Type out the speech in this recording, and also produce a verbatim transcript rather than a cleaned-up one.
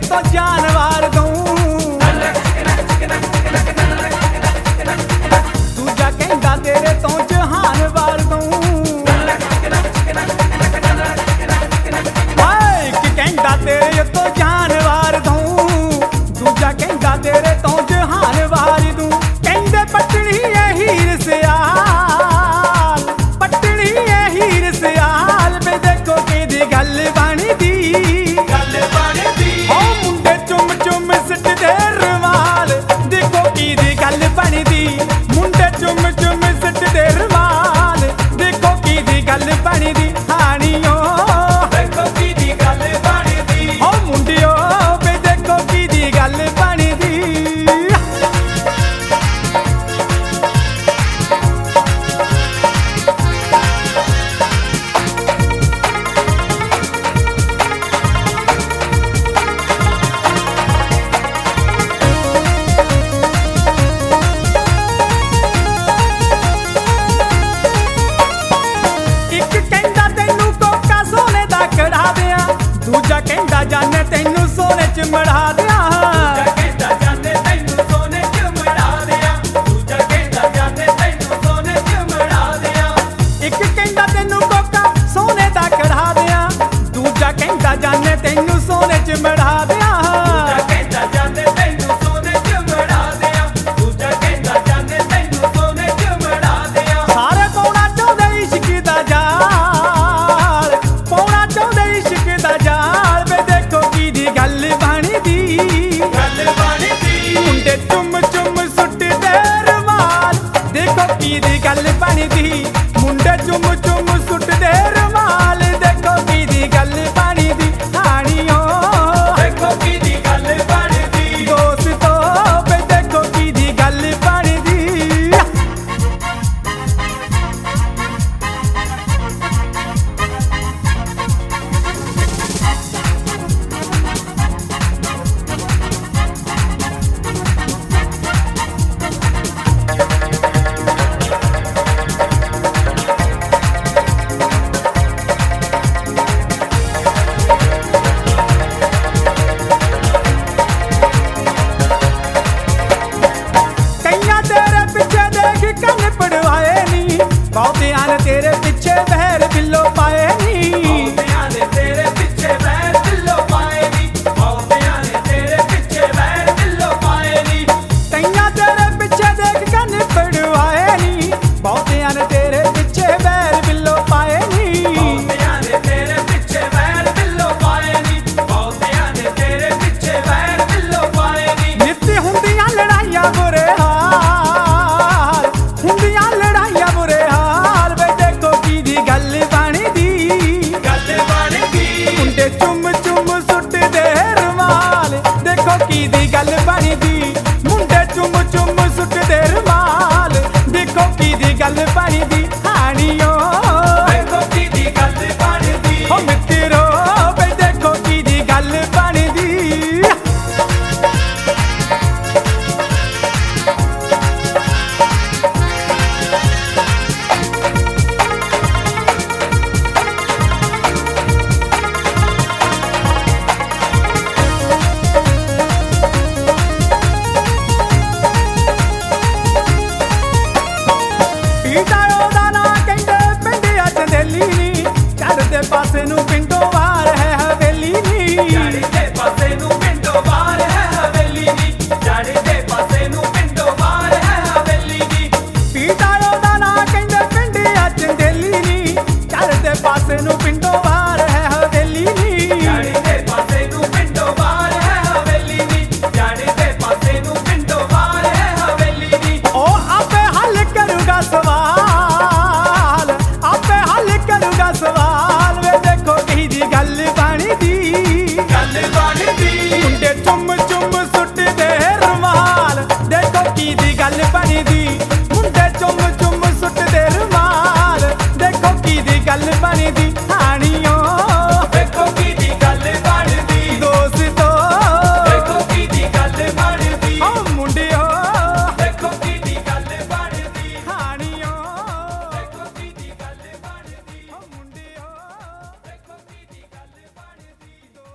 तो जान वार दूं। दूजा कहंदा तेरे तो जहान वार दूं। हाय कि कहंदा तेरे तो जान वार दूं। दूजा कहंदा तेरे तो जहान वार दूं। कहंदे पटनी है हीर सियाल, पटनी है हीर सियाल वे देखो किदी गल बनदी। ओ मुंडे चुम चुम सिटदे रुमाल देखो किदी गल बनदी। मुंडे चुम चुम सिटदे रुमाल देखो किदी गल बनदी। हानियो देखो किदी गल बनदी। ओ मुंडियो वे देखो किदी गल बनदी। दूजा कहंदा जाने तैनू सोने च मढ़ा दे।